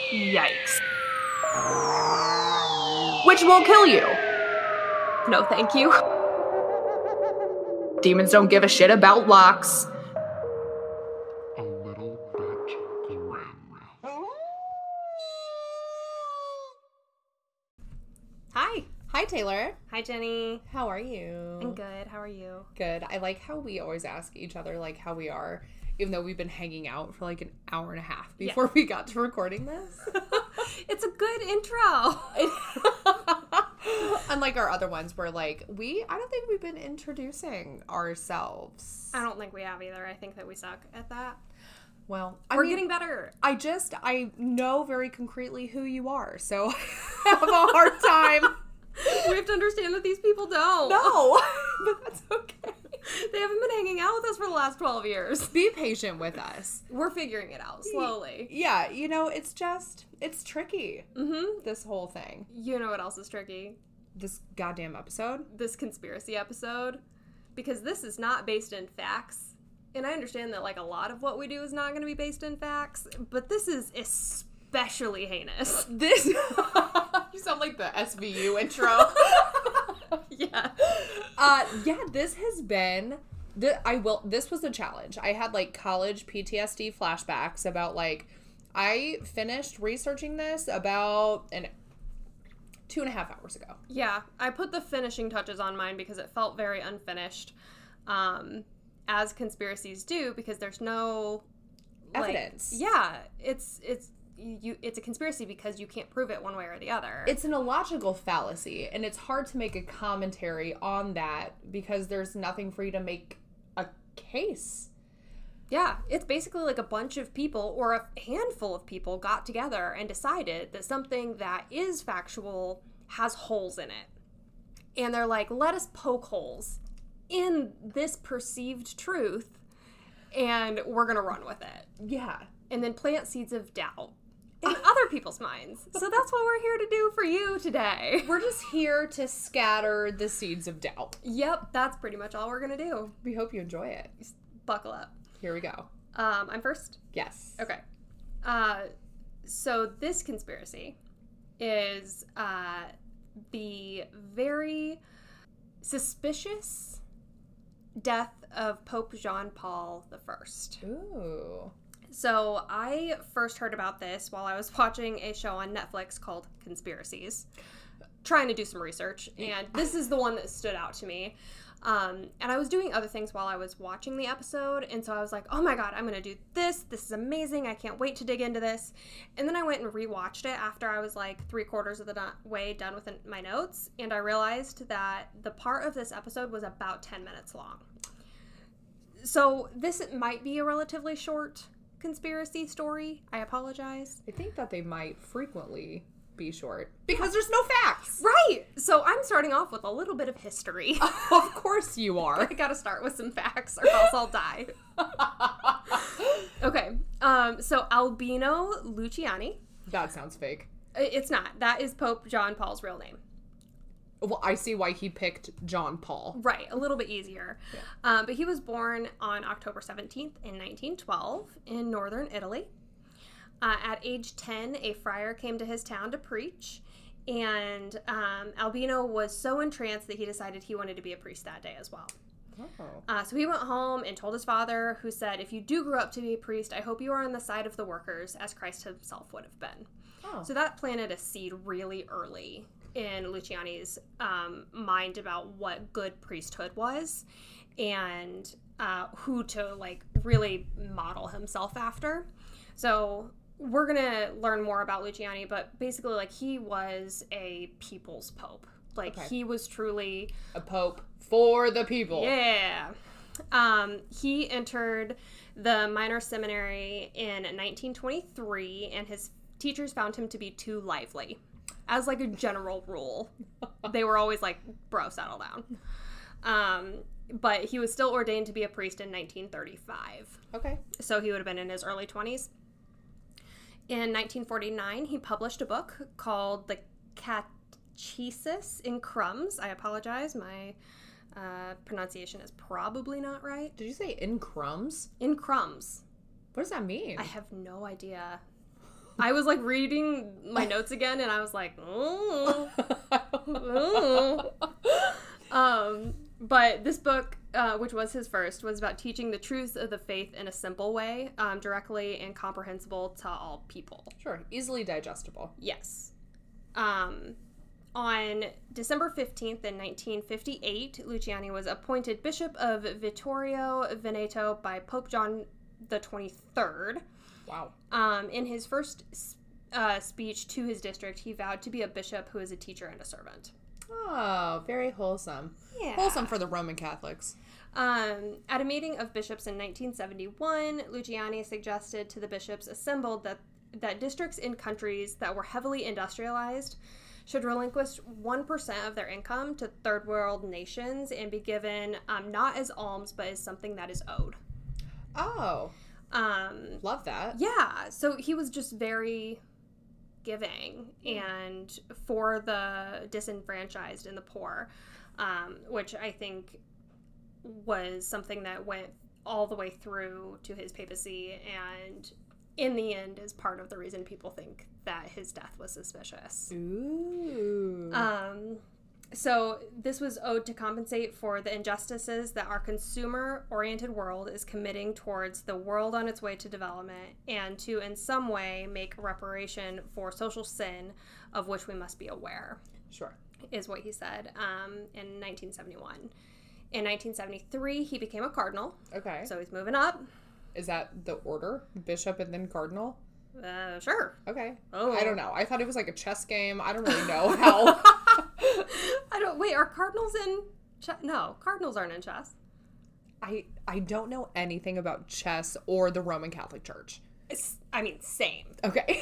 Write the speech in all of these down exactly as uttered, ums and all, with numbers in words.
Yikes. Which will kill you. No, thank you. Demons don't give a shit about locks. A little bit grim. Hi. Hi, Taylor. Hi, Jenny. How are you? I'm good. How are you? Good. I like how we always ask each other, like, how we are, even though we've been hanging out for, like, an hour and a half before Yeah. we got to recording this. It's a good intro. Unlike our other ones where, like, we, I don't think we've been introducing ourselves. I don't think we have either. I think that we suck at that. Well, I We're mean, getting better. I just, I know very concretely who you are, so I have a hard time. We have to understand that these people don't. No, but that's okay. They haven't been hanging out with us for the last twelve years. Be patient with us. We're figuring it out slowly. Yeah, you know, it's just, it's tricky, Mm-hmm. this whole thing. You know what else is tricky? This goddamn episode. This conspiracy episode. Because this is not based in facts. And I understand that, like, a lot of what we do is not going to be based in facts. But this is especially heinous. This, you sound like the S V U intro. Yeah. Uh, yeah, this has been, th- I will, this was a challenge. I had, like, college P T S D flashbacks about, like, I finished researching this about an two and a half hours ago. Yeah, I put the finishing touches on mine because it felt very unfinished, um, as conspiracies do, because there's no like, Evidence. yeah, it's it's you. It's a conspiracy because you can't prove it one way or the other. It's an illogical fallacy, and it's hard to make a commentary on that because there's nothing for you to make a case. yeah, it's basically like a bunch of people or a handful of people got together and decided that something that is factual has holes in it, and they're like, let us poke holes in this perceived truth, and we're gonna run with it. Yeah. And then plant seeds of doubt in other people's minds. So that's what we're here to do for you today. We're just here to scatter the seeds of doubt. Yep, that's pretty much all we're gonna do. We hope you enjoy it. Buckle up. Here we go. Um, I'm first? Yes. Okay. Uh, so this conspiracy is uh, the very suspicious death of Pope John Paul the First. Ooh. So I first heard about this while I was watching a show on Netflix called Conspiracies, trying to do some research, and this is the one that stood out to me. Um, and I was doing other things while I was watching the episode, and so I was like, oh my god, I'm gonna do this, this is amazing, I can't wait to dig into this. And then I went and rewatched it after I was like three quarters of the do- way done with my notes, and I realized that the part of this episode was about ten minutes long. So this might be a relatively short conspiracy story. I apologize. I think that they might frequently be short because there's no facts. Right. So I'm starting off with a little bit of history. Of course you I are. gotta start with some facts or else I'll die. Okay. Um, so Albino Luciani. That sounds fake. It's not. That is Pope John Paul's real name. Well, I see why he picked John Paul. Right. A little bit easier. Yeah. Um, but he was born on October seventeenth in nineteen twelve in northern Italy. Uh, at age ten, a friar came to his town to preach, and um, Albino was so entranced that he decided he wanted to be a priest that day as well. Oh. Uh, so he went home and told his father, who said, if you do grow up to be a priest, I hope you are on the side of the workers, as Christ himself would have been. Oh. So that planted a seed really early in Luciani's um, mind about what good priesthood was and uh, who to, like, really model himself after. So we're going to learn more about Luciani, but basically, like, he was a people's pope. Like, Okay. he was truly... A pope for the people. Yeah. Um, he entered the minor seminary in nineteen twenty-three, and his teachers found him to be too lively. As, like, a general rule. They were always like, bro, settle down. Um, but he was still ordained to be a priest in nineteen thirty-five. Okay. So he would have been in his early twenties. In nineteen forty-nine, he published a book called The Catechesis in Crumbs. I apologize. My uh, pronunciation is probably not right. Did you say in crumbs? In Crumbs. What does that mean? I have no idea. I was like reading my notes again, and I was like, oh, oh. um, but this book, uh, which was his first, was about teaching the truths of the faith in a simple way, um, directly and comprehensible to all people. Sure, easily digestible. Yes. Um, on December fifteenth in nineteen fifty-eight, Luciani was appointed Bishop of Vittorio Veneto by Pope John the twenty-third. Wow. Um, in his first uh, speech to his district, he vowed to be a bishop who is a teacher and a servant. Oh, very wholesome. Yeah. Wholesome for the Roman Catholics. Um, at a meeting of bishops in nineteen seventy-one, Luciani suggested to the bishops assembled that, that districts in countries that were heavily industrialized should relinquish one percent of their income to third world nations and be given um, not as alms, but as something that is owed. Oh. Um, Love that. yeah, so he was just very giving and for the disenfranchised and the poor, um, which I think was something that went all the way through to his papacy, and in the end is part of the reason people think that his death was suspicious. Ooh. Um, so this was owed to compensate for the injustices that our consumer-oriented world is committing towards the world on its way to development, and to in some way make reparation for social sin of which we must be aware, Sure. is what he said um, in nineteen seventy-one. In nineteen seventy-three, he became a cardinal, Okay. so he's moving up. Is that the order? Bishop and then cardinal? Uh, sure. Okay. Oh. I don't know. I thought it was like a chess game. I don't really know how. I don't, wait, are cardinals in chess? No, cardinals aren't in chess. I I don't know anything about chess or the Roman Catholic Church. It's, I mean, same. Okay.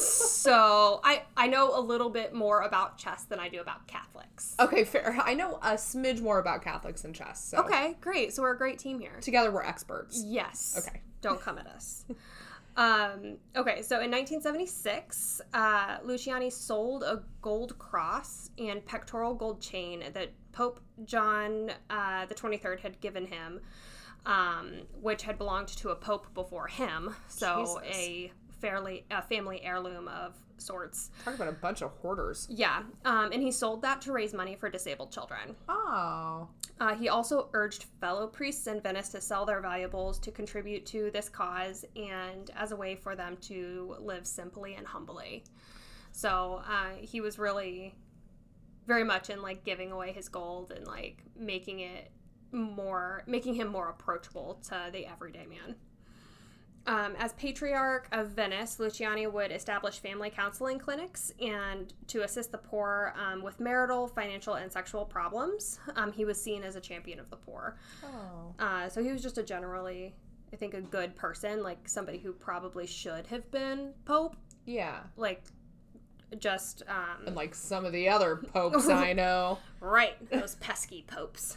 So I, I know a little bit more about chess than I do about Catholics. Okay, fair. I know a smidge more about Catholics than chess. So Okay, great. So we're a great team here. together we're experts. Yes. Okay. Don't come at us. um, okay, so in nineteen seventy-six, uh, Luciani sold a gold cross and pectoral gold chain that Pope John uh, the twenty-third had given him, um, which had belonged to a pope before him. So Jesus. a fairly a family heirloom of sorts. Talk about a bunch of hoarders. Yeah, um, and he sold that to raise money for disabled children. Oh. Uh, he also urged fellow priests in Venice to sell their valuables to contribute to this cause and as a way for them to live simply and humbly. So uh, he was really very much in like giving away his gold and like making it more, making him more approachable to the everyday man. Um, as Patriarch of Venice, Luciani would establish family counseling clinics and to assist the poor um, with marital, financial, and sexual problems. Um, he was seen as a champion of the poor. Oh. Uh, so he was just a generally, I think, a good person, like somebody who probably should have been Pope. Yeah. Like, just... Um, And like some of the other popes I know. Right, those pesky popes.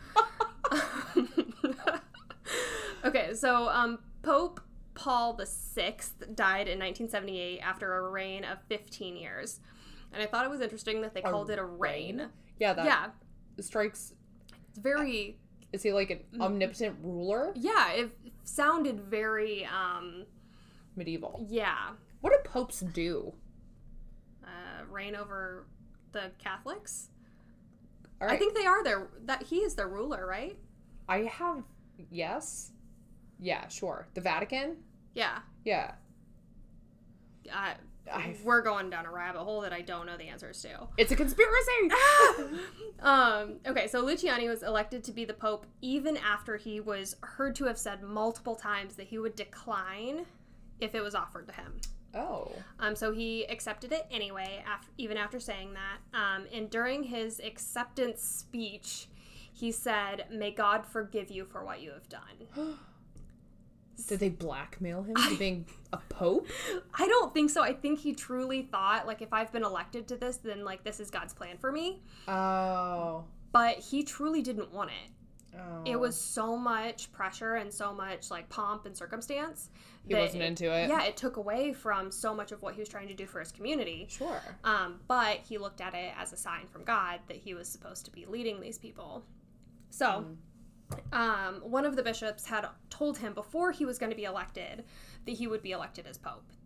Okay, so um, Pope Paul the Sixth died in nineteen seventy-eight after a reign of fifteen years. And I thought it was interesting that they called it a reign. Yeah, that Yeah, strikes. it's very, Is he like an omnipotent ruler? yeah, it sounded very, um, Medieval. yeah, What do popes do? uh, reign over the Catholics. All right. I think they are their, that he is their ruler, right? I have. Yes. Yeah, sure. The Vatican? Yeah. Yeah. Uh, I've- we're going down a rabbit hole that I don't know the answers to. It's a conspiracy! um, okay, so Luciani was elected to be the Pope even after he was heard to have said multiple times that he would decline if it was offered to him. Oh. Um, so he accepted it anyway, after, even after saying that. Um, and during his acceptance speech, he said, "May God forgive you for what you have done." Did they blackmail him to being a pope? I don't think so. I think he truly thought, like, if I've been elected to this, then, like, this is God's plan for me. Oh. But he truly didn't want it. Oh. It was so much pressure and so much, like, pomp and circumstance. He that wasn't into it? Yeah, it took away from so much of what he was trying to do for his community. Sure. Um, but he looked at it as a sign from God that he was supposed to be leading these people. So... Mm. Um, one of the bishops had told him before he was going to be elected that he would be elected as pope. He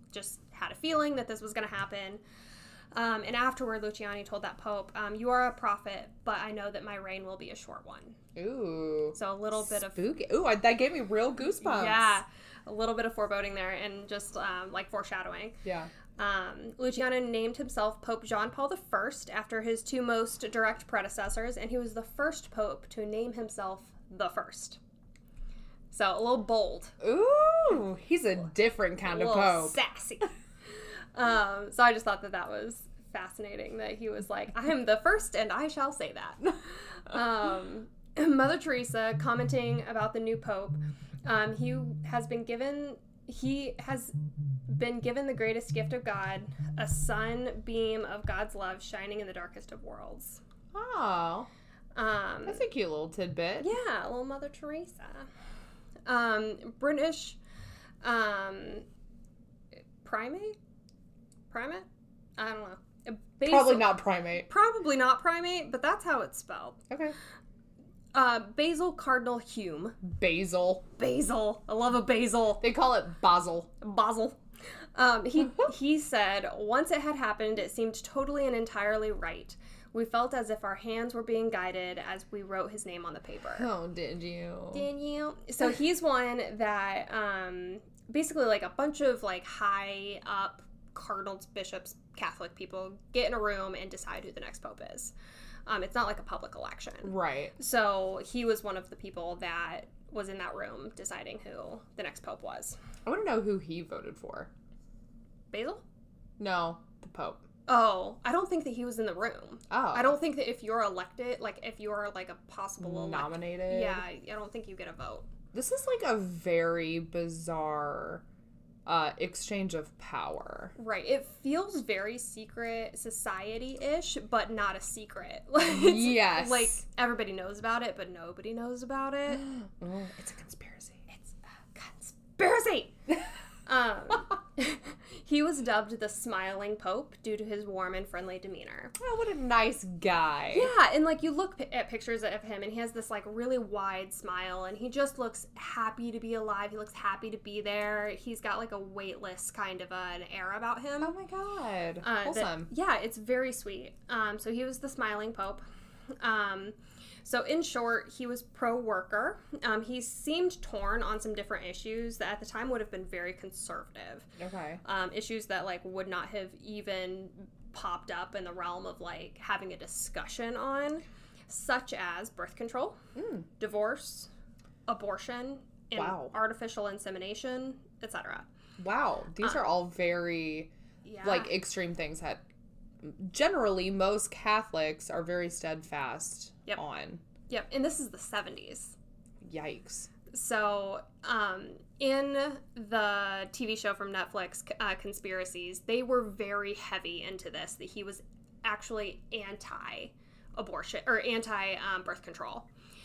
just had a feeling that this was going to happen. Um, and afterward, Luciani told that Pope, um, "You are a prophet, but I know that my reign will be a short one." Ooh. So a little bit of spooky. Ooh, I, that gave me real goosebumps. yeah, a little bit of foreboding there, and just um, like foreshadowing. Yeah. Um, Luciano named himself Pope John Paul the First after his two most direct predecessors, and he was the first pope to name himself the First. So a little bold. Ooh, he's a different kind a of little pope. sassy. um, so I just thought that that was fascinating that he was like, "I am the first, and I shall say that." um, Mother Teresa, commenting about the new pope, um, he has been given he has been given the greatest gift of God, a sunbeam of God's love shining in the darkest of worlds. Oh, Um, that's a cute little tidbit. yeah, little Mother Teresa. Um, British um, primate? Primate? I don't know. Basil- Probably not primate. Probably not primate, but that's how it's spelled. Okay. Uh, Basil Cardinal Hume. Basil. Basil. I love a basil. They call it basil. Basil. Um, he he said, "Once it had happened, it seemed totally and entirely right. We felt as if our hands were being guided as we wrote his name on the paper." Oh, did you? Did you? So he's one that um, basically like a bunch of like high up cardinals, bishops, Catholic people get in a room and decide who the next pope is. Um, it's not like a public election. Right. So he was one of the people that was in that room deciding who the next pope was. I want to know who he voted for. Basil? No, the Pope. Oh, I don't think that he was in the room. Oh. I don't think that if you're elected, like if you're like a possible elect- Nominated? yeah, I don't think you get a vote. This is like a very bizarre uh, exchange of power. Right. It feels very secret society-ish, but not a secret. Like, it's- Yes. Like everybody knows about it, but nobody knows about it. Oh, it's a conspiracy. It's a conspiracy. um, he was dubbed the Smiling Pope due to his warm and friendly demeanor. Oh, what a nice guy. Yeah, and like you look p- at pictures of him and he has this like really wide smile and he just looks happy to be alive. He looks happy to be there. He's got like a weightless kind of an air about him. Oh my god. Uh, that- Wholesome. yeah, it's very sweet. Um, so he was the Smiling Pope. Um, so in short, he was pro-worker. Um, he seemed torn on some different issues that at the time would have been very conservative. Okay. Um, issues that like would not have even popped up in the realm of like having a discussion on, such as birth control, Mm. divorce, abortion, and Wow. artificial insemination, et cetera. Wow. These Uh, are all very Yeah. like extreme things that generally most Catholics are very steadfast Yep. on. Yep, and this is the seventies. Yikes. So, um, in the T V show from Netflix, uh, Conspiracies, they were very heavy into this, that he was actually anti-abortion, or anti-birth control.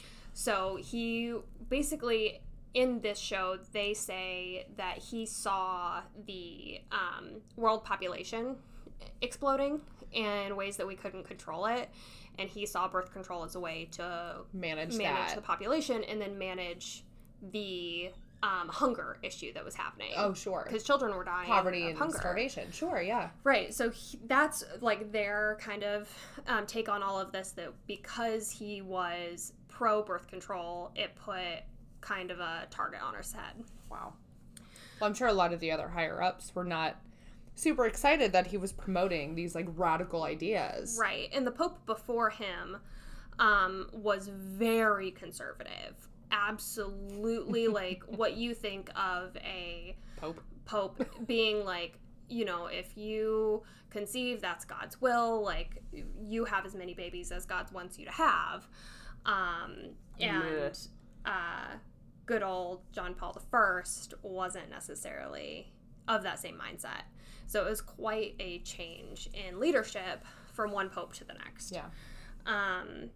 So he basically, in this show, they say that he saw the um, world population exploding in ways that we couldn't control it, and he saw birth control as a way to Manage, manage that. the population and then manage the um, hunger issue that was happening. Oh, sure. Because children were dying Poverty of and hunger. starvation. Sure, yeah. Right. So he, that's like their kind of um, take on all of this, that because he was pro birth control, it put kind of a target on his head. Wow. Well, I'm sure a lot of the other higher ups were not super excited that he was promoting these like radical ideas. Right. And the Pope before him um, was very conservative. Absolutely like what you think of a Pope. Pope being like, you know, if you conceive, that's God's will. Like, you have as many babies as God wants you to have. Um, and uh, good old John Paul the First wasn't necessarily of that same mindset. So it was quite a change in leadership from one pope to the next. Yeah. Um,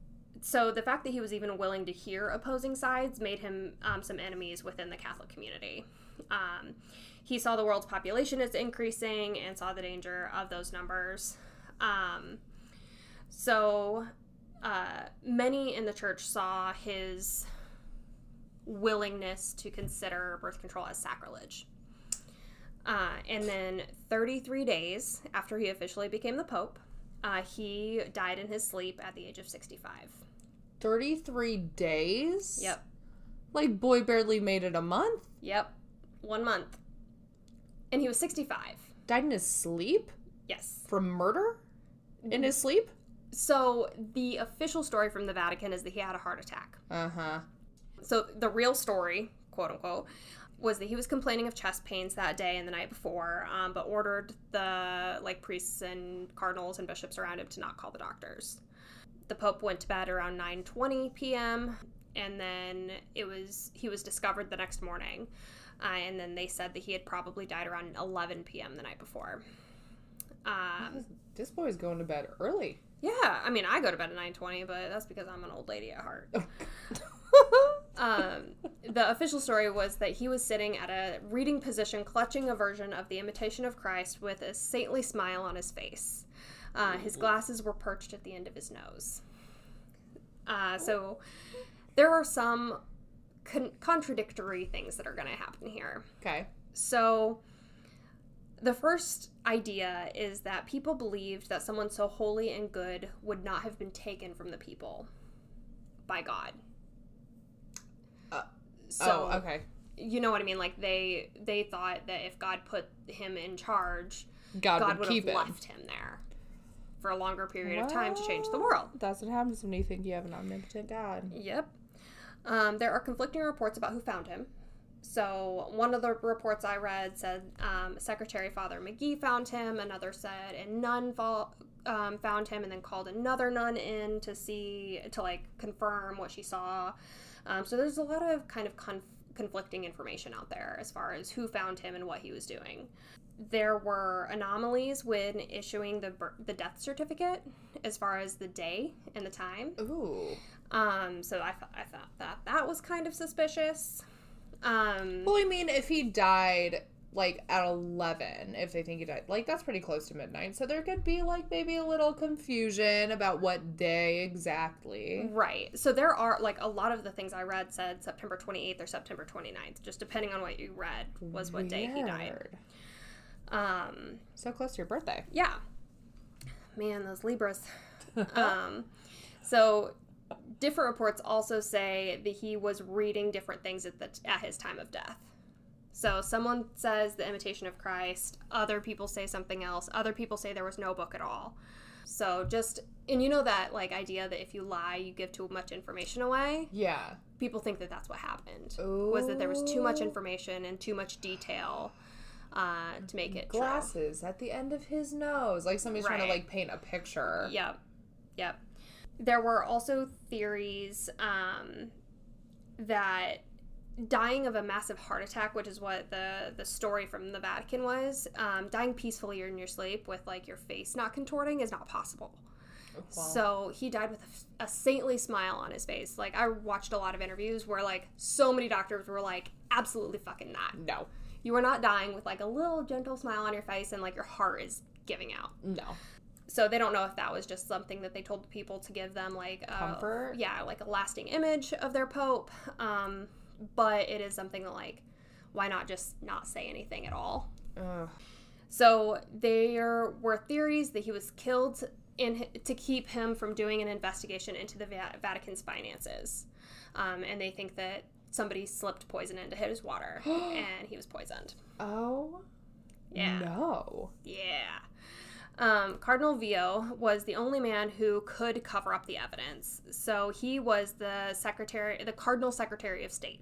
so the fact that he was even willing to hear opposing sides made him um, some enemies within the Catholic community. Um, he saw the world's population is increasing and saw the danger of those numbers. Um, so uh, many in the church saw his willingness to consider birth control as sacrilege. Uh, and then thirty-three days after he officially became the Pope, uh, he died in his sleep at the age of sixty-five. thirty-three days? Yep. Like, boy barely made it a month? Yep. One month. And he was sixty-five. Died in his sleep? Yes. From murder? In his sleep? So the official story from the Vatican is that he had a heart attack. Uh-huh. So the real story, quote unquote, was that he was complaining of chest pains that day and the night before, um, but ordered the like priests and cardinals and bishops around him to not call the doctors. The Pope went to bed around nine twenty p.m. and then it was he was discovered the next morning, uh, and then they said that he had probably died around eleven p.m. the night before. Um, this boy's going to bed early. yeah, I mean, I go to bed at nine twenty, but that's because I'm an old lady at heart. Um, the official story was that he was sitting at a reading position, clutching a version of the Imitation of Christ with a saintly smile on his face. Uh, his glasses were perched at the end of his nose. Uh, so there are some con- contradictory things that are going to happen here. Okay. So the first idea is that people believed that someone so holy and good would not have been taken from the people by God. Uh, So, oh, okay. you know what I mean? Like, they they thought that if God put him in charge, God, God would would keep have him. left him there for a longer period of time to change the world. That's what happens when you think you have an omnipotent God. Yep. Um, there are conflicting reports about who found him. So one of the reports I read said um, Secretary Father McGee found him. Another said a nun fall, um, found him and then called another nun in to see, to like confirm what she saw. Um, so there's a lot of kind of conf- conflicting information out there as far as who found him and what he was doing. There were anomalies when issuing the bir- the death certificate as far as the day and the time. Ooh. Um, so I, th- I thought that that was kind of suspicious. Um, Well, I mean, if he died, like, at eleven, if they think he died, like, that's pretty close to midnight. So there could be, like, maybe a little confusion about what day exactly. right. So there are, like, a lot of the things I read said September twenty-eighth or September twenty-ninth, just depending on what you read was what day he died. Weird. Um, So close to your birthday. yeah. Man, those Libras. um, so different reports also say that he was reading different things at the at his time of death. So someone says The Imitation of Christ, other people say something else, other people say there was no book at all. So just, and you know that like idea that if you lie, you give too much information away? Yeah. People think that that's what happened. Was that there was too much information and too much detail uh, to make it true. Glasses at the end of his nose. Like somebody's trying to, Right. like, paint a picture. Yep. Yep. There were also theories um, that dying of a massive heart attack, which is what the, the story from the Vatican was, um, dying peacefully in your sleep with, like, your face not contorting is not possible. Wow. So he died with a, a saintly smile on his face. Like, I watched a lot of interviews where, like, so many doctors were like, absolutely fucking not. No. You are not dying with, like, a little gentle smile on your face and, like, your heart is giving out. No. So they don't know if that was just something that they told the people to give them, like, a, Comfort? yeah, like a lasting image of their pope. Um, but it is something that, like, why not just not say anything at all? Ugh. So there were theories that he was killed in to keep him from doing an investigation into the Va- Vatican's finances, um, and they think that somebody slipped poison into his water and he was poisoned. Oh. Yeah. No. Yeah. Um, Cardinal Vio was the only man who could cover up the evidence. So he was the secretary, the Cardinal Secretary of State.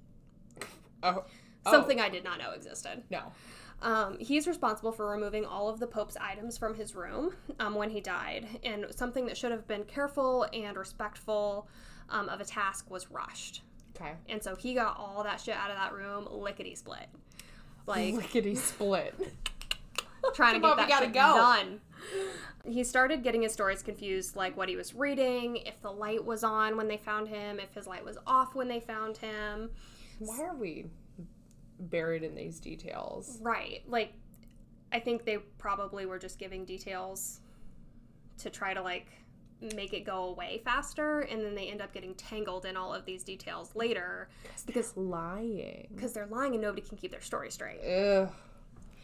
Oh. Something I did not know existed. No. Um, he's responsible for removing all of the Pope's items from his room um, when he died. And something that should have been careful and respectful um, of a task was rushed. Okay. And so he got all that shit out of that room lickety-split. Like, Lickety split. trying to Come get on, we that gotta shit go. done. He started getting his stories confused, like what he was reading, if the light was on when they found him, if his light was off when they found him. Why are we buried in these details? Right. Like, I think they probably were just giving details to try to, like, make it go away faster, and then they end up getting tangled in all of these details later because Lying. because they're lying and nobody can keep their story straight. Ugh.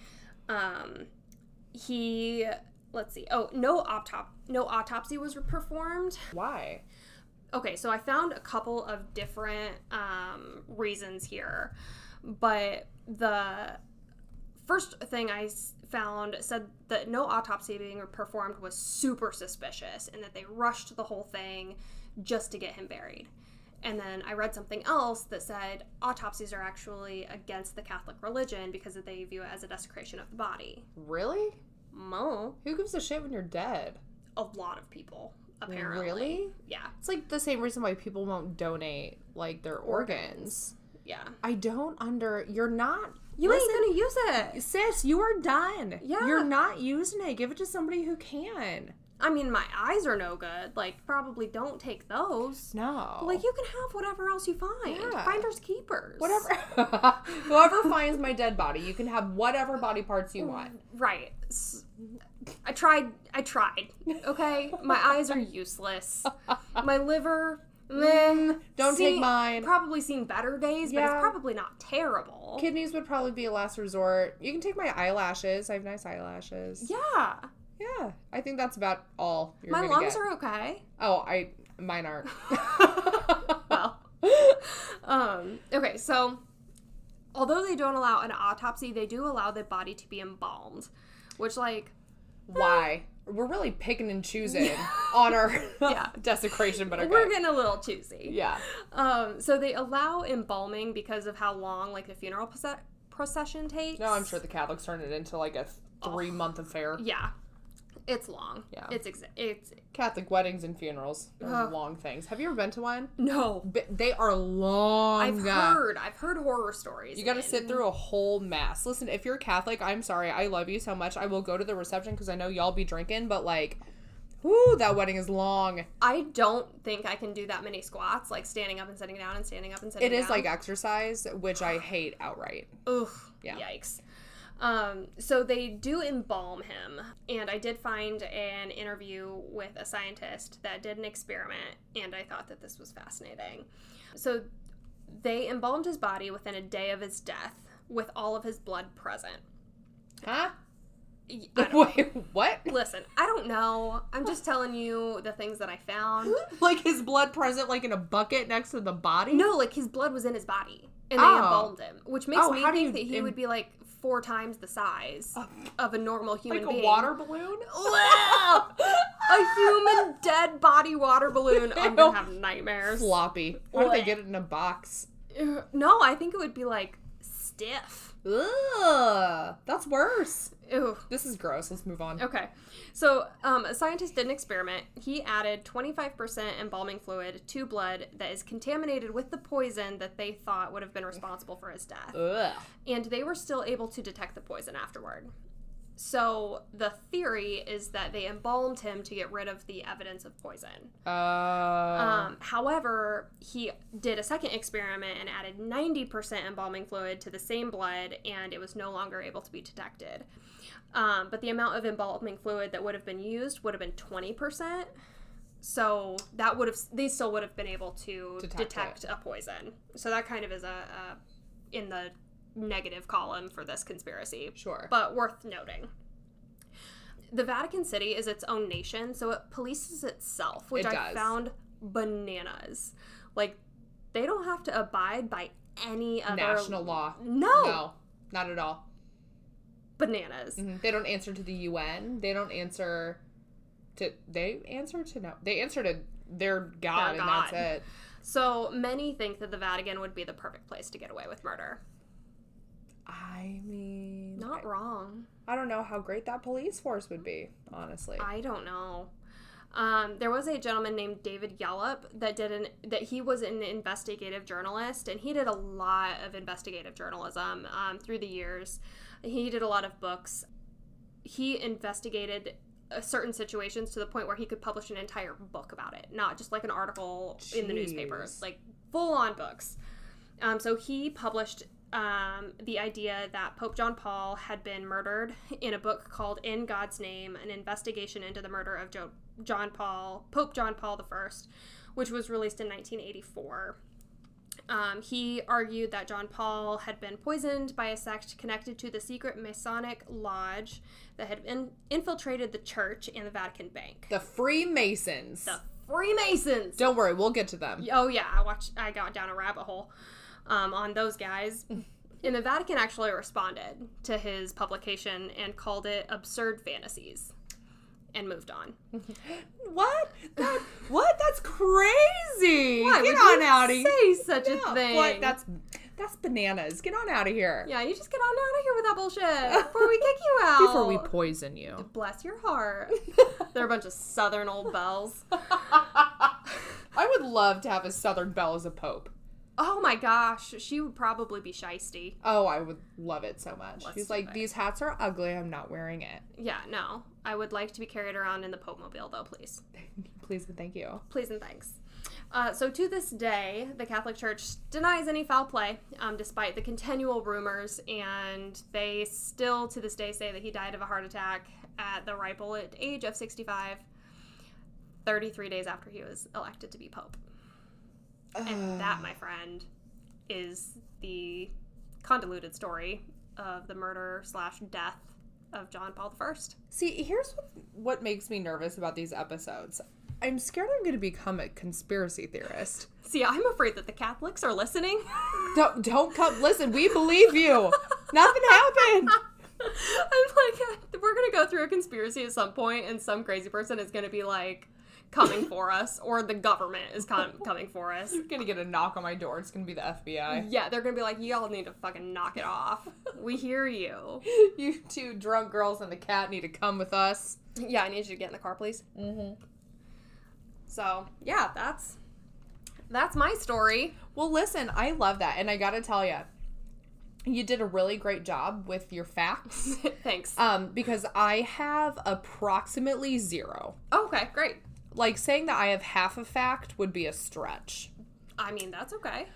Um, he, let's see. Oh, no autop- no autopsy was performed. Why? Okay, so I found a couple of different um, reasons here, but the first thing I found said that no autopsy being performed was super suspicious and that they rushed the whole thing just to get him buried. And then I read something else that said autopsies are actually against the Catholic religion because they view it as a desecration of the body. Really? Mo, Who gives a shit when you're dead? a lot of people, apparently. Really? Yeah, It's like the same reason why people won't donate, like, their organs. yeah. I don't under... You're not... You Listen, ain't gonna use it. sis, you are done. Yeah. You're not using it. Give it to somebody who can. I mean, my eyes are no good. Like, probably don't take those. No. Like, you can have whatever else you find. Yeah. Finders keepers. Whatever. Whoever finds my dead body, you can have whatever body parts you want. Right. S- I tried. I tried. Okay? My eyes are useless. My liver, meh. Don't See- take mine. Probably seen better days, but Yeah. it's probably not terrible. Kidneys would probably be a last resort. You can take my eyelashes. I have nice eyelashes. Yeah. Yeah. I think that's about all you're My gonna lungs get. are okay. Oh, I mine aren't. Well. um, okay, so although they don't allow an autopsy, they do allow the body to be embalmed, which, like, Why? We're really picking and choosing on our Yeah. desecration, but okay. we're getting a little choosy. Yeah. Um, so they allow embalming because of how long, like, the funeral proce- procession takes. No, I'm sure the Catholics turned it into like a three month affair. Yeah. It's long. Yeah. It's, exa- it's, Catholic weddings and funerals are Ugh. long things. Have you ever been to one? no. But they are long. I've heard, I've heard horror stories. You got to and- sit through a whole mass. Listen, if you're Catholic, I'm sorry. I love you so much. I will go to the reception because I know y'all be drinking, but like, whoo, that wedding is long. I don't think I can do that many squats, like standing up and sitting down and standing up and sitting It down. is like exercise, which I hate outright. Oof. Yeah. Yikes. Um, so they do embalm him, and I did find an interview with a scientist that did an experiment, and I thought that this was fascinating. So they embalmed his body within a day of his death with all of his blood present. Huh? I don't, Wait, what? listen, I don't know. I'm just telling you the things that I found. Like his blood present, like in a bucket next to the body? No, like his blood was in his body, and they Oh. embalmed him, which makes Oh, me how do think you that he em- would be like four times the size of a normal human Like a being. water balloon? Wow! A human dead body water balloon. I'm gonna have nightmares. Floppy. How do they Blech. get it in a box? Uh, No, I think it would be like stiff. Ugh, that's worse. Ew. This is gross. Let's move on. Okay. So, um, a scientist did an experiment. He added twenty-five percent embalming fluid to blood that is contaminated with the poison that they thought would have been responsible for his death. Ugh. And they were still able to detect the poison afterward. So, the theory is that they embalmed him to get rid of the evidence of poison. Uh, Um, however, he did a second experiment and added ninety percent embalming fluid to the same blood, and it was no longer able to be detected. Um, but the amount of embalming fluid that would have been used would have been twenty percent. So that would have, they still would have been able to Detect detect, a poison. So that kind of is a, a in the negative column for this conspiracy. Sure. But worth noting. The Vatican City is its own nation, so it polices itself, which It I does. found bananas. Like, they don't have to abide by any other National law. No, No, not at all. bananas. Mhm. They don't answer to the U N. They don't answer to. They answer to no. They answer to their God, Their and God. that's it. So many think that the Vatican would be the perfect place to get away with murder. I mean, Not I, wrong. I don't know how great that police force would be, honestly. I don't know. Um, there was a gentleman named David Yallop that did an that he was an investigative journalist, and he did a lot of investigative journalism um, through the years. He did a lot of books. He investigated uh, certain situations to the point where he could publish an entire book about it, not just like an article in the newspapers, Jeez. like full on books. Um, so he published um, the idea that Pope John Paul had been murdered in a book called In God's Name, an investigation into the murder of jo- John Paul, Pope John Paul the First, which was released in nineteen eighty-four. Um, he argued that John Paul had been poisoned by a sect connected to the secret Masonic lodge that had in- infiltrated the church and the Vatican Bank. The Freemasons. The Freemasons! Don't worry, we'll get to them. Oh, yeah, I watched. I got down a rabbit hole um, on those guys. And the Vatican actually responded to his publication and called it absurd fantasies and moved on. What? That, what? That's crazy. Why Get would on you out of here. say such a Yeah, thing? What? That's that's bananas. Get on out of here. Yeah, you just get on out of here with that bullshit before we kick you out. Before we poison you. Bless your heart. They're a bunch of southern old belles. I would love to have a Southern Belle as a pope. Oh my gosh, she would probably be shisty. Oh, I would love it so much. Let's She's do like, it. these hats are ugly. I'm not wearing it. Yeah, no. I would like to be carried around in the Pope Mobile, though, please. Please and thank you. Please and thanks. Uh, so to this day, the Catholic Church denies any foul play, um, despite the continual rumors, and they still, to this day, say that he died of a heart attack at the ripe old age of sixty-five, thirty-three days after he was elected to be Pope. And that, my friend, is the convoluted story of the murder slash death of John Paul the First. See, here's what, what makes me nervous about these episodes. I'm scared I'm going to become a conspiracy theorist. See, I'm afraid that the Catholics are listening. Don't, don't come. Listen, we believe you. Nothing happened. I'm like, we're going to go through a conspiracy at some point, and some crazy person is going to be like, coming for us, or the government is com- coming for us. You're going to get a knock on my door. It's going to be the F B I. Yeah, they're going to be like, y'all need to fucking knock it off. We hear you. You two drunk girls and the cat need to come with us. Yeah, I need you to get in the car, please. Mm-hmm. So, yeah, that's that's my story. Well, listen, I love that. And I got to tell you, you did a really great job with your facts. Thanks. Um, because I have approximately zero. Okay, great. Like, saying that I have half a fact would be a stretch. I mean, that's okay.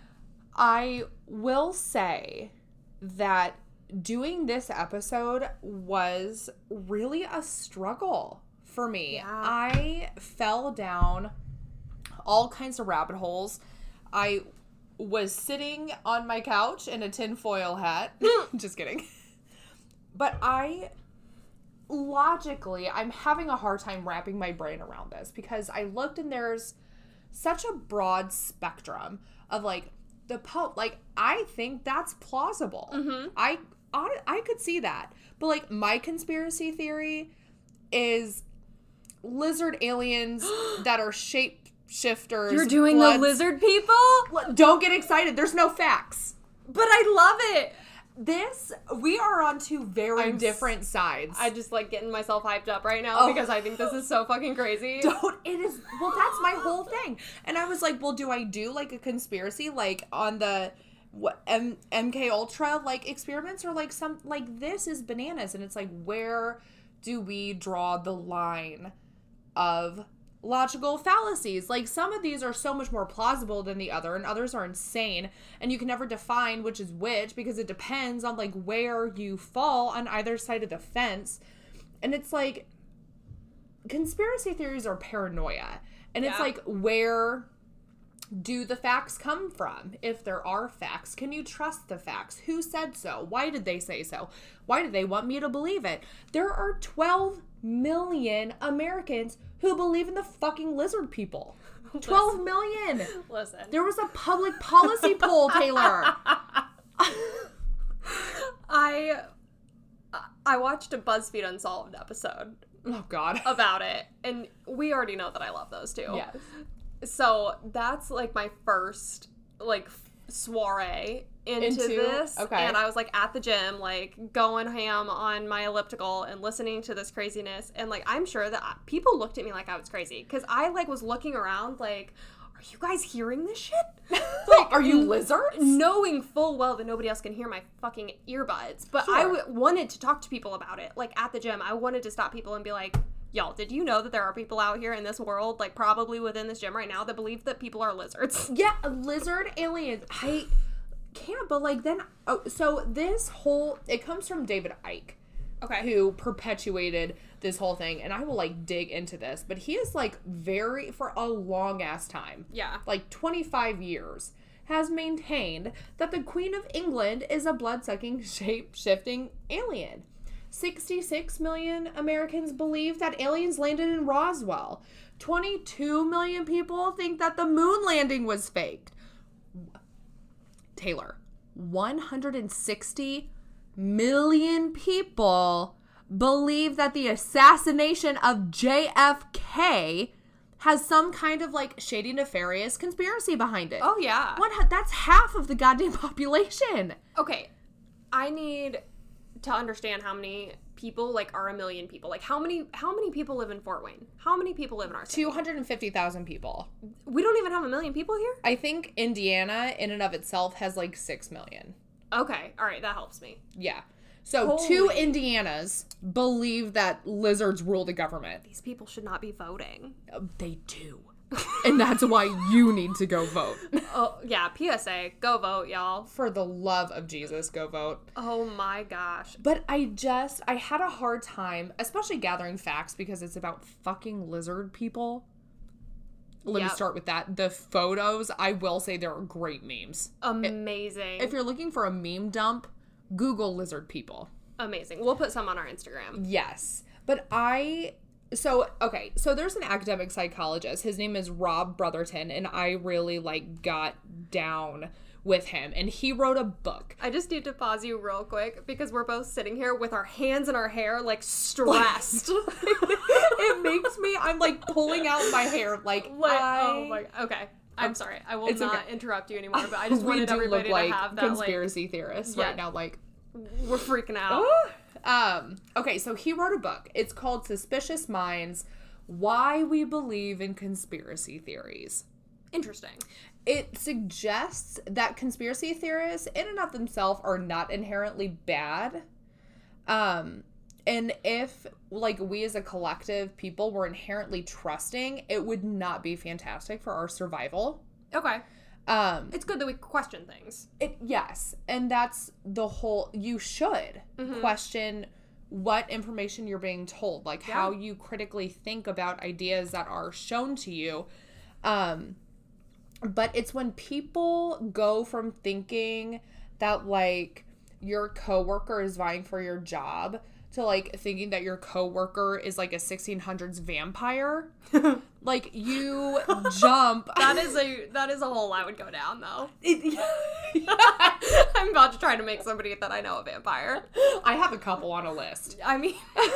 I will say that doing this episode was really a struggle for me. Yeah. I fell down all kinds of rabbit holes. I was sitting on my couch in a tinfoil hat. Just kidding. But I... Logically, I'm having a hard time wrapping my brain around this because I looked and there's such a broad spectrum of like the Pope. Like, I think that's plausible. Mm-hmm. I, I I could see that. But like, my conspiracy theory is lizard aliens that are shapeshifters. You're doing bloods. the lizard people? Don't get excited. There's no facts. But I love it. This, we are on two very I'm different sides. I just like getting myself hyped up right now Oh. because I think this is so fucking crazy. Don't, it is, well, that's my whole thing. And I was like, well, do I do like a conspiracy, like on the what M- MK Ultra, like experiments, or like some, like this is bananas. And it's like, where do we draw the line of logical fallacies? Like, some of these are so much more plausible than the other, and others are insane, and you can never define which is which because it depends on like where you fall on either side of the fence. And it's like, conspiracy theories are paranoia, and it's Yeah. like, where do the facts come from? If there are facts, can you trust the facts? Who said so? Why did they say so? Why did they want me to believe it? There are twelve million Americans who believe in the fucking lizard people. twelve million. Listen. There was a public policy poll, Taylor. I I watched a BuzzFeed Unsolved episode Oh, God. about it, and we already know that I love those two. Yes. So that's like my first like soiree into, Into- this. okay. And I was like at the gym, like going ham on my elliptical and listening to this craziness. And like, I'm sure that I, people looked at me like I was crazy because I like was looking around like, are you guys hearing this shit? Like, are you lizards? Knowing full well that nobody else can hear my fucking earbuds. But I Sure. w- wanted to talk to people about it. Like at the gym, I wanted to stop people and be like, y'all, did you know that there are people out here in this world, like probably within this gym right now, that believe that people are lizards? Yeah, lizard aliens. I can't, but like then, oh, so this whole, it comes from David Icke, Okay. who perpetuated this whole thing, and I will like dig into this, but he is like very, for a long ass time, Yeah. like twenty-five years, has maintained that the Queen of England is a blood-sucking, shape-shifting alien. sixty-six million Americans believe that aliens landed in Roswell. twenty-two million people think that the moon landing was faked. Taylor, one hundred sixty million people believe that the assassination of J F K has some kind of like shady, nefarious conspiracy behind it. Oh, yeah. What? That's half of the goddamn population. Okay, I need to understand how many people, like, are a million people. Like, how many how many people live in Fort Wayne? How many people live in our city? two hundred fifty thousand people. We don't even have a million people here? I think Indiana, in and of itself, has like six million. Okay, all right, that helps me. Yeah. So Holy. two Indianas believe that lizards rule the government. These people should not be voting. Uh, They do. And that's why you need to go vote. Oh, yeah, P S A, go vote, y'all. For the love of Jesus, go vote. Oh my gosh. But I just, I had a hard time, especially gathering facts because it's about fucking lizard people. Let Yep. me start with that. The photos, I will say there are great memes. Amazing. If you're looking for a meme dump, Google lizard people. Amazing. We'll put some on our Instagram. Yes. But I, so, okay, so there's an academic psychologist. His name is Rob Brotherton, and I really, like, got down with him. And he wrote a book. I just need to pause you real quick because we're both sitting here with our hands in our hair, like, stressed. It makes me, I'm, like, pulling out my hair, like, Like, I... oh my, okay. I'm sorry. I will It's not okay. interrupt you anymore, but I just we wanted do everybody look like to have that, conspiracy theorists Yeah. right now, like... like, we're freaking out. um, okay, so he wrote a book. It's called Suspicious Minds, Why We Believe in Conspiracy Theories. Interesting. It suggests that conspiracy theorists in and of themselves are not inherently bad. Um, and if, like, we as a collective people were inherently trusting, it would not be fantastic for our survival. Okay. Um, It's good that we question things. It yes, and that's the whole. You should Mhm. question what information you're being told, like Yeah. how you critically think about ideas that are shown to you. Um, but it's when people go from thinking that like your coworker is vying for your job to like thinking that your coworker is like a sixteen hundreds vampire. Like you jump. That is a that is a hole I would go down though. It, I'm about to try to make somebody that I know a vampire. I have a couple on a list. I mean,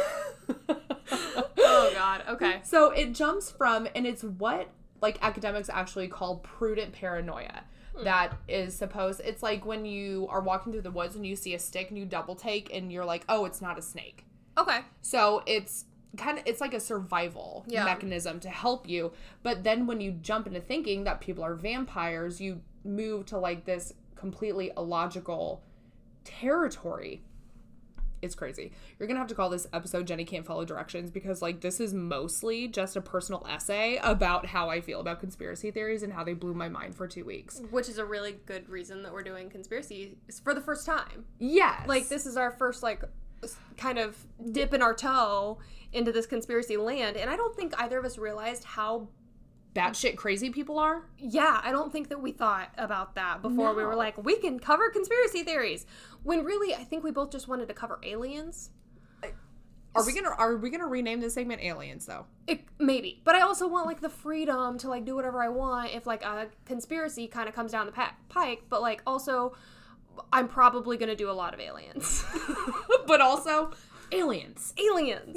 oh god. Okay. So it jumps from, and it's what like academics actually call prudent paranoia. That is supposed, it's like when you are walking through the woods and you see a stick and you double take and you're like, oh, it's not a snake. Okay. So it's kind of, it's like a survival Yeah. mechanism to help you. But then when you jump into thinking that people are vampires, you move to like this completely illogical territory. It's crazy. You're going to have to call this episode Jenny Can't Follow Directions because, like, this is mostly just a personal essay about how I feel about conspiracy theories and how they blew my mind for two weeks. Which is a really good reason that we're doing conspiracy for the first time. Yes. Like, this is our first, like, s- kind of dipping our toe into this conspiracy land. And I don't think either of us realized how, batshit crazy people are. yeah, I don't think that we thought about that before we No. were like, we can cover conspiracy theories. When really, I think we both just wanted to cover aliens. Are we gonna Are we gonna rename this segment Aliens though? It, maybe. But I also want, like, the freedom to, like, do whatever I want if, like, a conspiracy kind of comes down the pa- pike. But, like, also, I'm probably going to do a lot of aliens. But also, aliens. Aliens.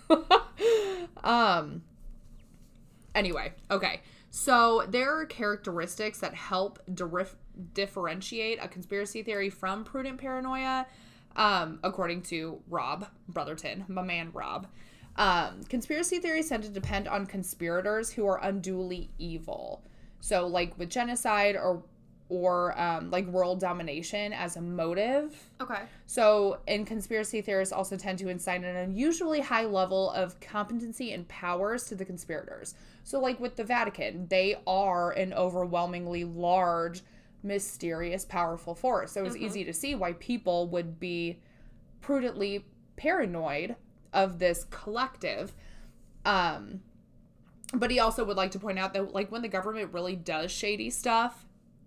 um. Anyway, okay. So there are characteristics that help derif- differentiate a conspiracy theory from prudent paranoia, um, according to Rob Brotherton, my man Rob. Um, conspiracy theories tend to depend on conspirators who are unduly evil. So, like with genocide or or um, like world domination as a motive. Okay. So, and conspiracy theorists also tend to assign an unusually high level of competency and powers to the conspirators. So, like with the Vatican, they are an overwhelmingly large, mysterious, powerful force. So, it's Mhm. easy to see why people would be prudently paranoid of this collective. Um, but he also would like to point out that, like, when the government really does shady stuff,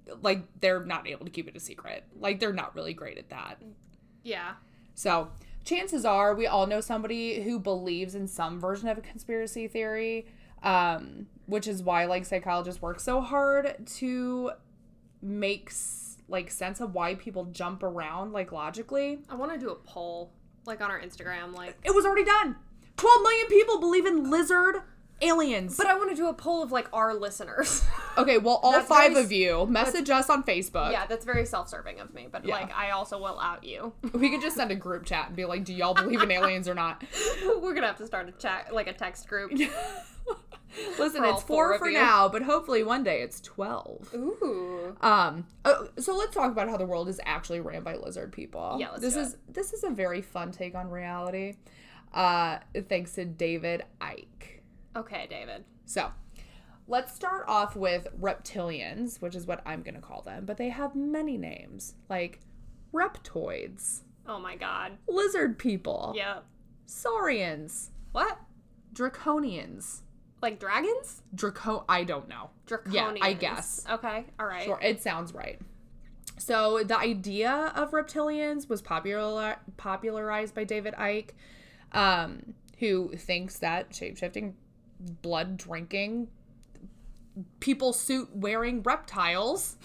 like, they're not able to keep it a secret. Like, they're not really great at that. Yeah. So, chances are we all know somebody who believes in some version of a conspiracy theory, um, which is why, like, psychologists work so hard to make, like, sense of why people jump around, like, logically. I want to do a poll, like, on our Instagram, like... It was already done. twelve million people believe in lizard aliens. But I want to do a poll of, like, our listeners. Okay, well, all That's five very- of you, message us on Facebook. Yeah, that's very self-serving of me, but, Yeah. like, I also will out you. We could just send a group chat and be like, do y'all believe in aliens or not? We're gonna have to start a chat, like, a text group. Listen, For all it's four four of for you. now, but hopefully one day it's twelve. Ooh. Um, uh, so let's talk about how the world is actually ran by lizard people. Yeah, let's this do is this is a very fun take on reality. Uh, thanks to David Icke. Okay, David. So, let's start off with reptilians, which is what I'm going to call them, but they have many names, like reptoids, Oh my god. lizard people, Yep. saurians, What? draconians. Like dragons? Draco I don't know. Draconians. Yeah, I guess. Okay, alright. Sure, it sounds right. So the idea of reptilians was popular popularized by David Icke, um, who thinks that shapeshifting, blood drinking, people suit wearing reptiles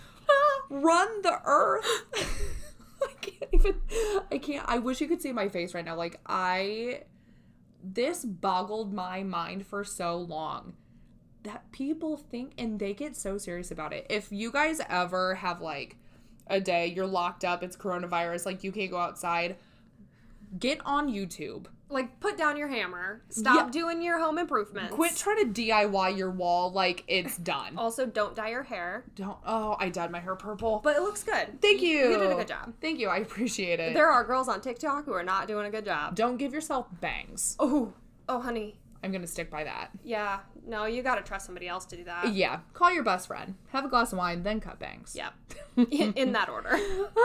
run the earth. I can't even. I can't. I wish you could see my face right now. Like I. This boggled my mind for so long that people think, and they get so serious about it. If you guys ever have like a day, you're locked up, it's coronavirus, like you can't go outside, get on YouTube. Like, put down your hammer. Stop Yeah. doing your home improvements. Quit trying to D I Y your wall like it's done. Also, don't dye your hair. Don't. Oh, I dyed my hair purple. But it looks good. Thank you. You did a good job. Thank you. I appreciate it. There are girls on TikTok who are not doing a good job. Don't give yourself bangs. Oh, oh, honey. I'm going to stick by that. Yeah. No, you gotta trust somebody else to do that. Yeah. Call your best friend. Have a glass of wine, then cut bangs. Yeah. In, in that order.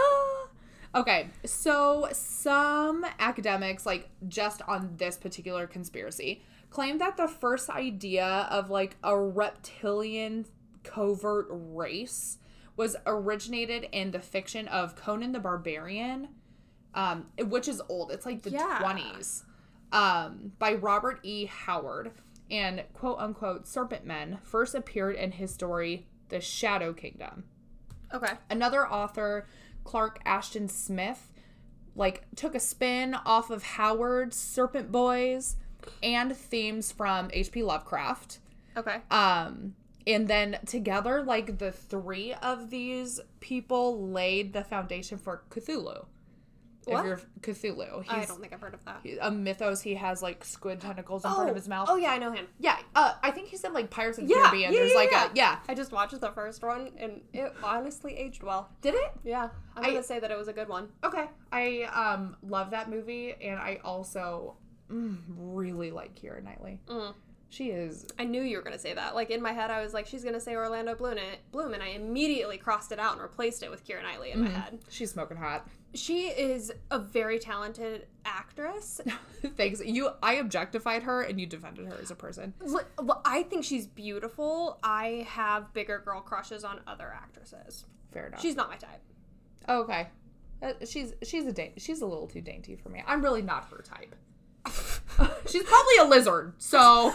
Okay, so some academics, like just on this particular conspiracy, claim that the first idea of like a reptilian covert race was originated in the fiction of Conan the Barbarian, um, which is old. It's like the Yeah. twenties, um, by Robert E. Howard. And quote unquote serpent men first appeared in his story, The Shadow Kingdom. Okay. Another author, Clark Ashton Smith, like took a spin off of Howard's Serpent Boys and themes from H P Lovecraft. Okay. Um, and then together, like the three of these people laid the foundation for Cthulhu. What? If you're Cthulhu, I he's don't think I've heard of that. a mythos. He has like squid tentacles in front of his mouth. Oh, yeah, I know him. Yeah, uh, I think he said like Pirates of the Yeah, Caribbean. yeah, There's yeah, like yeah. a yeah. I just watched the first one, and it honestly aged well. Did it? Yeah. I'm I- gonna say that it was a good one. Okay. I um love that movie, and I also mm, really like Keira Knightley. Mm. She is. I knew you were gonna say that. Like, in my head, I was like, she's gonna say Orlando Bloom, Bloom and I immediately crossed it out and replaced it with Keira Knightley in my head. She's smoking hot. She is a very talented actress. Thanks. You. I objectified her, and you defended her as a person. L- well, I think she's beautiful. I have bigger girl crushes on other actresses. Fair enough. She's not my type. Oh, okay. Uh, she's she's a da- she's a little too dainty for me. I'm really not her type. She's probably a lizard, so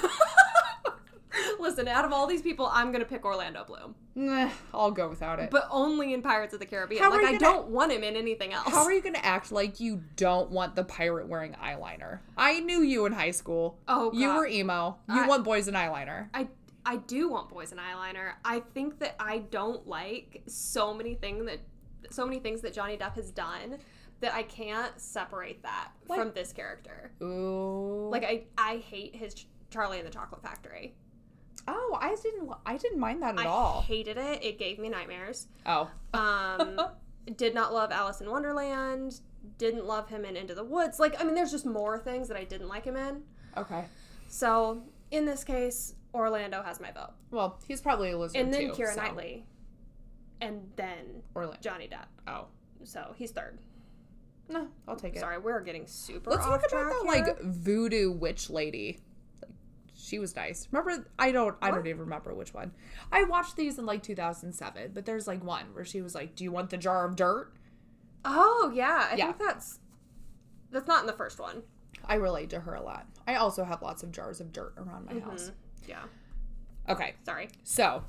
Listen, out of all these people, I'm gonna pick Orlando Bloom, nah, I'll go without it. but only in Pirates of the Caribbean. How are like, you I gonna- don't want him in anything else. How are you going to act like you don't want the pirate wearing eyeliner? I knew you in high school. Oh, You God. were emo. You I- want boys in eyeliner. I I do want boys in eyeliner. I think that I don't like so many things that so many things that Johnny Depp has done that I can't separate that Like- from this character. Ooh. Like I I hate his Ch- Charlie and the Chocolate Factory. Oh, I didn't. I didn't mind that at I all. hated it. It gave me nightmares. Oh, Um, did not love Alice in Wonderland. Didn't love him in Into the Woods. Like, I mean, there's just more things that I didn't like him in. okay. So in this case, Orlando has my vote, Well, he's probably a lizard and then too, Keira so. Knightley, and then Orlando. Johnny Depp. Oh, So he's third. no, I'll take it. Sorry, we're getting super Let's off talk about track that here. like voodoo witch lady. Like, She was nice. Remember? I don't. I What? don't even remember which one. I watched these in like two thousand seven, but there's like one where she was like, "Do you want the jar of dirt?" Oh, yeah. I Yeah. think that's... That's not in the first one. I relate to her a lot. I also have lots of jars of dirt around my house. Yeah. Okay, Sorry. so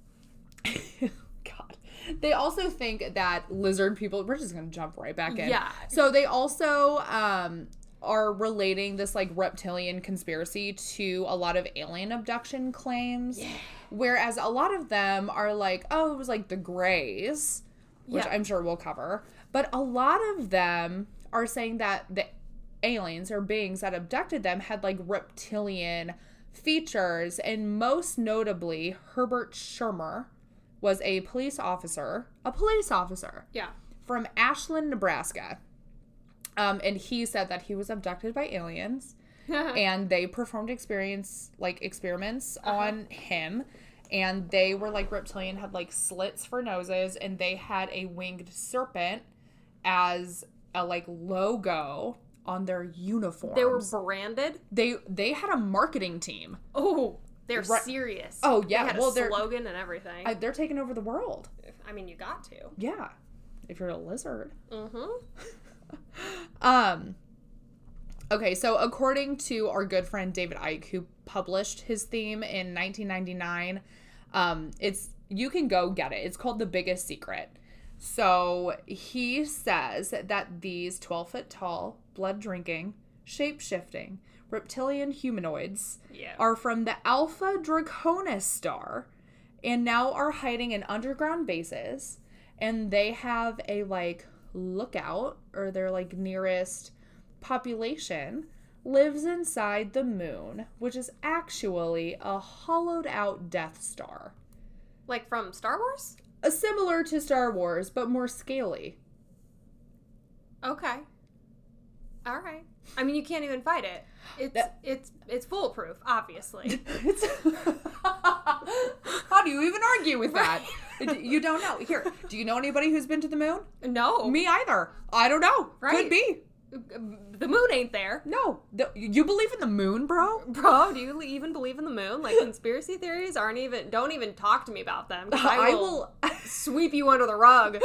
God, they also think that lizard people. We're just gonna jump right back in. Yeah. So they also um are relating this like reptilian conspiracy to a lot of alien abduction claims. Yeah. Whereas a lot of them are like, oh, it was like the Greys, which Yeah. I'm sure we'll cover. But a lot of them are saying that the aliens or beings that abducted them had like reptilian features, and most notably, Herbert Shermer was a police officer, a police officer Yeah. from Ashland, Nebraska. Um, and he said that he was abducted by aliens, and they performed experience like experiments Uh-huh. on him, and they were like reptilian, had like slits for noses, and they had a winged serpent as a like logo on their uniforms. They were branded? they they had a marketing team. Oh, they're Right. serious. Oh, yeah. They had Well, a they're- slogan and everything. I, they're taking over the world. I mean, you got to. Yeah, if you're a lizard. Mm-hmm. Um. Okay, so according to our good friend David Icke, who published his theme in nineteen ninety-nine, um, it's you can go get it. It's called The Biggest Secret. So he says that these twelve foot tall, blood drinking, shape shifting, reptilian humanoids Yeah. are from the Alpha Draconis star and now are hiding in underground bases, and they have a like lookout, or their like nearest population lives inside the moon, which is actually a hollowed out Death Star. Like from Star Wars? Uh, similar to Star Wars, but more scaly. Okay. All right. I mean, you can't even fight it. It's That- it's it's foolproof, obviously. It's How do you even argue with that? You don't know. Here, do you know anybody who's been to the moon? No. Me either. I don't know. Right. Could be. The moon ain't there. No. The, you believe in the moon, bro? Bro, do you even believe in the moon? Like, conspiracy theories aren't even, don't even talk to me about them. 'Cause I, I will will. sweep you under the rug.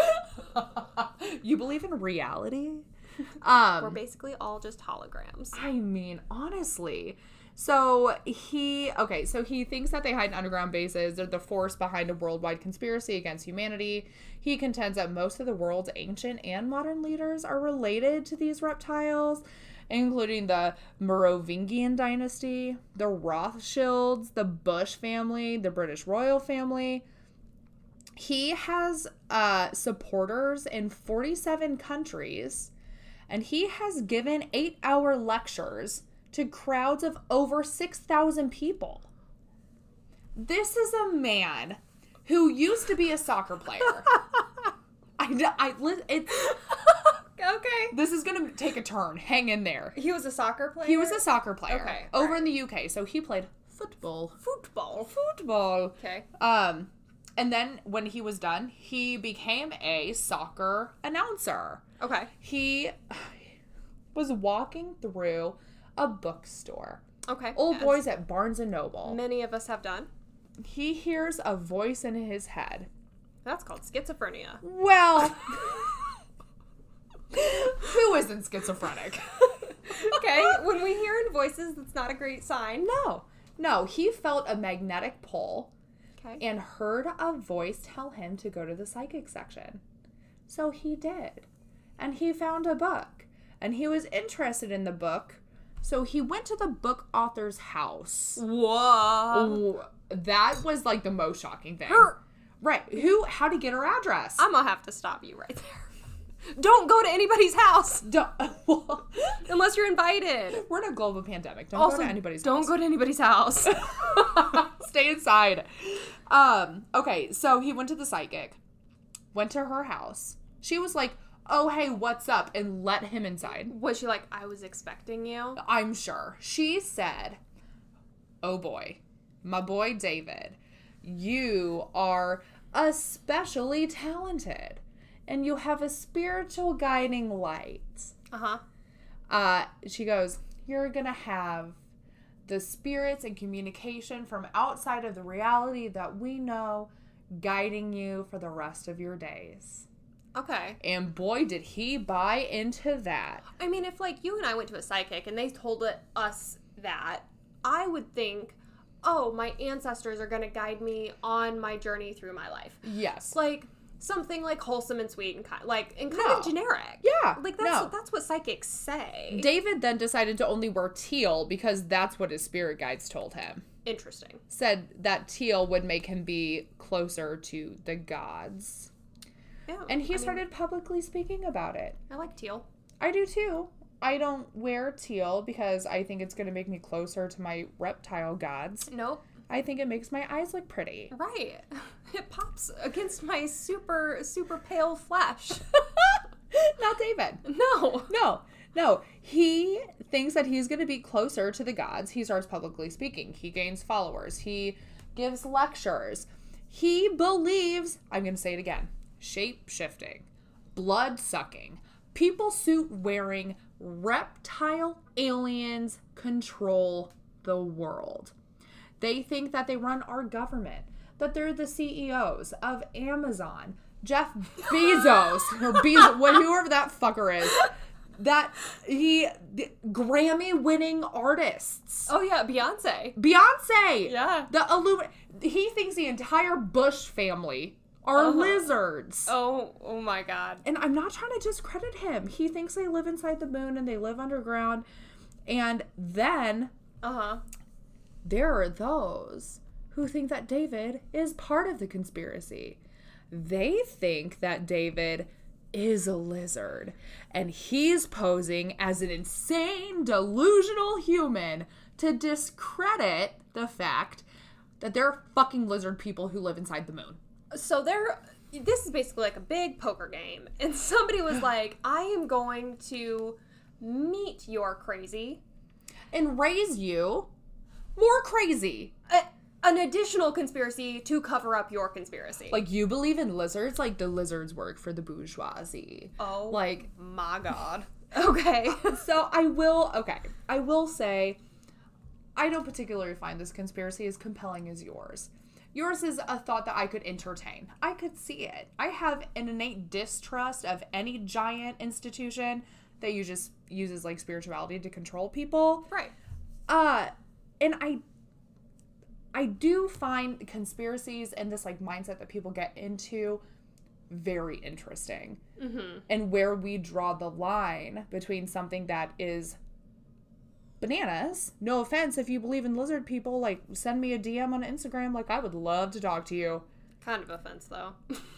You believe in reality? We're Um, basically all just holograms. I mean, honestly. So he, okay, so he thinks that they hide in underground bases. They're the force behind a worldwide conspiracy against humanity. He contends that most of the world's ancient and modern leaders are related to these reptiles, including the Merovingian dynasty, the Rothschilds, the Bush family, the British royal family. He has uh, supporters in forty-seven countries, and he has given eight-hour lectures to crowds of over six thousand people. This is a man who used to be a soccer player. I, I, it's, Okay. this is going to take a turn. Hang in there. He was a soccer player? He was a soccer player Okay, over alright. in the U K, so he played football. Football. Football. Okay. Um, and then when he was done, he became a soccer announcer. Okay. He was walking through a bookstore. Okay. Old As boys at Barnes and Noble. Many of us have done. He hears a voice in his head. That's called schizophrenia. Well, who isn't schizophrenic? Okay. When we hear in voices, that's not a great sign. No, no, he felt a magnetic pull Okay. and heard a voice tell him to go to the psychic section. So he did. And he found a book. And he was interested in the book. So he went to the book author's house. Whoa. Ooh, that was like the most shocking thing. Her- Right. Who, how to get her address? I'm gonna have to stop you right there. Don't go to anybody's house Don't, well, unless you're invited. we're in a global pandemic. Don't Also, go to anybody's don't house. go to anybody's house. Stay inside. Um, okay, so he went to the psychic, went to her house. She was like, oh, hey, what's up? And let him inside. Was she like, I was expecting you? I'm sure. She said, oh boy, my boy David, you are especially talented and you have a spiritual guiding light. Uh huh. Uh, she goes, you're gonna have the spirits and communication from outside of the reality that we know guiding you for the rest of your days. Okay. And boy, did he buy into that. I mean, if, like, you and I went to a psychic and they told it, us that, I would think, oh, my ancestors are going to guide me on my journey through my life. Yes. Like, something, like, wholesome and sweet and kind, like, and kind No. of generic. Yeah. Like, that's, no. that's what psychics say. David then decided to only wear teal because that's what his spirit guides told him. Interesting. Said that teal would make him be closer to the gods. Yeah. And he I mean, started publicly speaking about it. I like teal. I do too. I don't wear teal because I think it's going to make me closer to my reptile gods. Nope. I think it makes my eyes look pretty. Right. It pops against my super, super pale flesh. Not David. No. No, no. He thinks that he's going to be closer to the gods. He starts publicly speaking. He gains followers. He gives lectures. He believes, I'm going to say it again, shape-shifting, blood-sucking, people suit wearing reptile aliens control the world. They think that they run our government, that they're the C E Os of Amazon, Jeff Bezos, or Bezos, whoever that fucker is, that he, Grammy-winning artists. Oh, yeah, Beyonce. Beyonce! Yeah. The Illumi- he thinks the entire Bush family are Uh-huh. lizards. Oh, oh my God. And I'm not trying to discredit him. He thinks they live inside the moon and they live underground. And then Uh-huh. there are those who think that David is part of the conspiracy. They think that David is a lizard and he's posing as an insane, delusional human to discredit the fact that there are fucking lizard people who live inside the moon. So there, this is basically like a big poker game. And somebody was like, I am going to meet your crazy. And raise you more crazy. A, an additional conspiracy to cover up your conspiracy. Like, you believe in lizards? Like, the lizards work for the bourgeoisie. oh Like, my God. Okay. so I will, okay, I will say, I don't particularly find this conspiracy as compelling as yours. Yours is a thought that I could entertain. I could see it. I have an innate distrust of any giant institution that you just uses like spirituality to control people. Right. Uh, and I, I do find conspiracies and this like mindset that people get into very interesting. Mm-hmm. And where we draw the line between something that is bananas. No offense if you believe in lizard people, like send me a D M on Instagram. Like, I would love to talk to you. Kind of offense, though.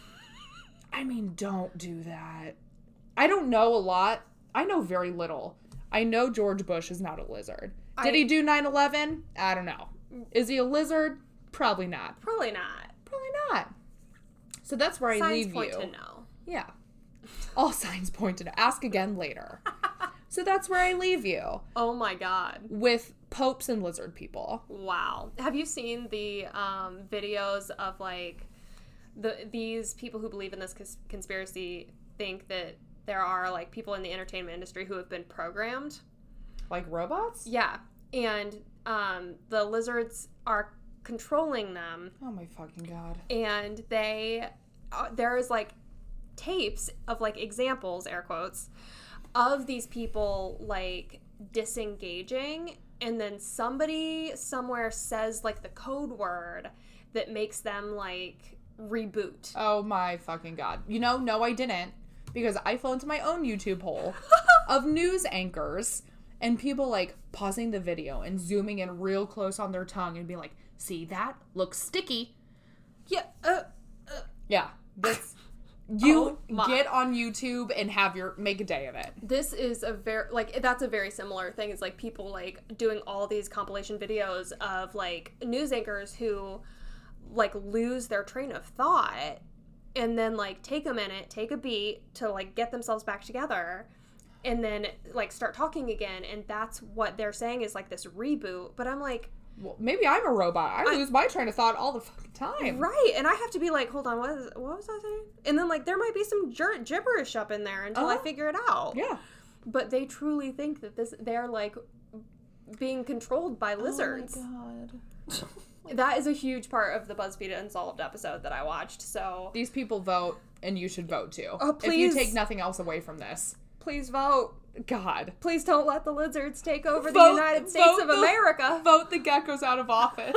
I mean, don't do that. I don't know a lot. I know very little. I know George Bush is not a lizard. Did I- he do nine eleven? I don't know. Is he a lizard? Probably not. Probably not. Probably not. So that's where I Signs leave point you. to no. Yeah. All signs point to no. Ask again later. So that's where I leave you. Oh my God. With popes and lizard people. Wow. Have you seen the um, videos of like the these people who believe in this cons- conspiracy think that there are like people in the entertainment industry who have been programmed? Like robots? Yeah. And um, the lizards are controlling them, Oh my fucking God. and they uh, there's like tapes of like examples, air quotes, of these people like disengaging, and then somebody somewhere says like the code word that makes them like reboot. Oh my fucking God. You know, no I didn't. Because I fell into my own YouTube hole of news anchors and people like pausing the video and zooming in real close on their tongue and being like, see that? Looks sticky. Yeah. Uh, Yeah. This you Oh my. get on YouTube and have your make a day of it. this is a very like that's a very similar thing. It's like people like doing all these compilation videos of like news anchors who like lose their train of thought and then like take a minute, take a beat to like get themselves back together and then like start talking again, and that's what they're saying is like this reboot. But I'm like, Well, maybe I'm a robot. I, I- lose my train of thought all the fucking time. right, and I have to be like, hold on, what is what was I saying? And then like there might be some gir- gibberish up in there until I Uh-huh. figure it out. Yeah. But they truly think that this they're like being controlled by lizards. Oh my god. That is a huge part of the BuzzFeed Unsolved episode that I watched, so... These people vote, and you should vote too. Oh, If you please. take nothing else away from this. Please vote. God. Please don't let the lizards take over the Vote- United States vote of the- America. Vote the geckos out of office.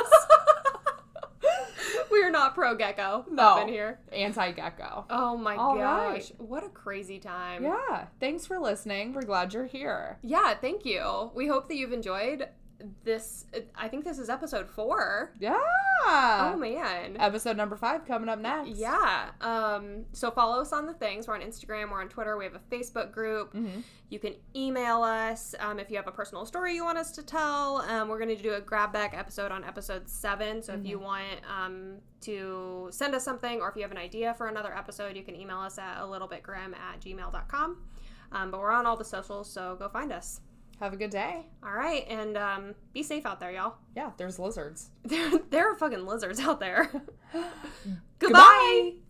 We are not pro-gecko No. up in here. Anti-gecko. Oh my All gosh. right. What a crazy time. Yeah. Thanks for listening. We're glad you're here. Yeah, thank you. We hope that you've enjoyed this. I think this is episode four. Yeah. Oh, man. Episode number five coming up next. Yeah. Um, so follow us on the things. We're on Instagram. We're on Twitter. We have a Facebook group. Mm-hmm. You can email us um, if you have a personal story you want us to tell. Um, we're going to do a grab back episode on episode seven. So Mm-hmm. if you want um, to send us something or if you have an idea for another episode, you can email us at a littlebitgrim at gmail dot com. Um, but we're on all the socials, so go find us. Have a good day. All right. And um, be safe out there, y'all. Yeah, there's lizards. There, there are fucking lizards out there. Goodbye. Goodbye.